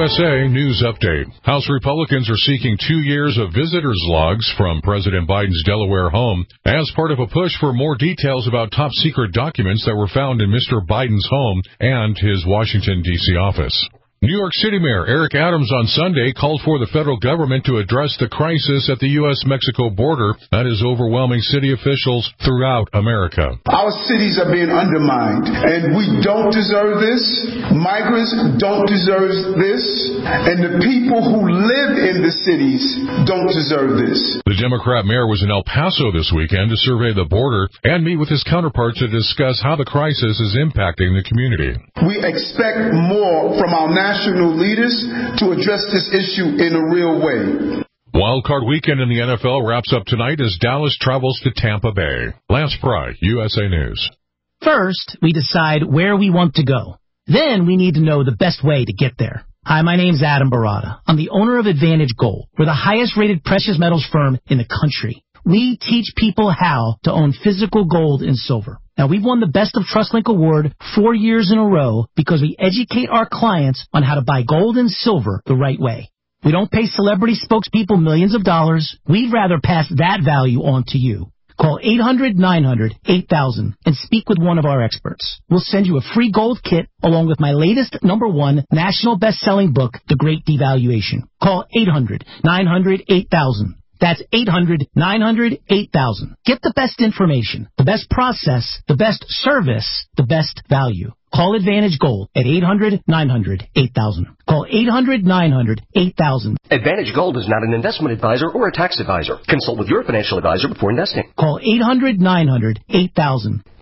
USA News Update. House Republicans are seeking 2 years of visitors' logs from President Biden's Delaware home as part of a push for more details about top-secret documents that were found in Mr. Biden's home and his Washington, D.C. office. New York City Mayor Eric Adams on Sunday called for the federal government to address the crisis at the U.S.-Mexico border that is overwhelming city officials throughout America. Our cities are being undermined, and we don't deserve this. Migrants don't deserve this, and the people who live in the cities don't deserve this. The Democrat mayor was in El Paso this weekend to survey the border and meet with his counterparts to discuss how the crisis is impacting the community. We expect more from our national leaders to address this issue in a real way. Wild Card Weekend in the NFL wraps up tonight as Dallas travels to Tampa Bay. Lance Pry, USA News. First, we decide where we want to go. Then we need to know the best way to get there. Hi, my name's Adam Barada. I'm the owner of Advantage Gold. We're the highest-rated precious metals firm in the country. We teach people how to own physical gold and silver. Now, we've won the Best of TrustLink Award 4 years in a row because we educate our clients on how to buy gold and silver the right way. We don't pay celebrity spokespeople millions of dollars. We'd rather pass that value on to you. Call 800-900-8000 and speak with one of our experts. We'll send you a free gold kit along with my latest #1 national best-selling book, The Great Devaluation. Call 800-900-8000. That's 800-900-8000. Get the best information, the best process, the best service, the best value. Call Advantage Gold at 800-900-8000. Call 800-900-8000. Advantage Gold is not an investment advisor or a tax advisor. Consult with your financial advisor before investing. Call 800-900-8000.